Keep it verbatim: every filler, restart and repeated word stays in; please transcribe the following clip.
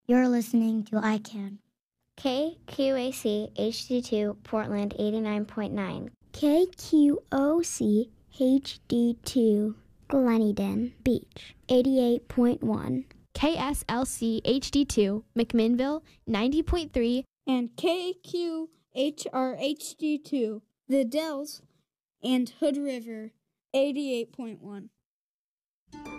You're listening to I CAN. K Q A C H D two Portland eighty-nine point nine. K Q O C H D two Gleneden Beach eighty-eight point one. K S L C H D two McMinnville ninety point three. And K Q H R H D two The Dells and Hood River eighty-eight point one.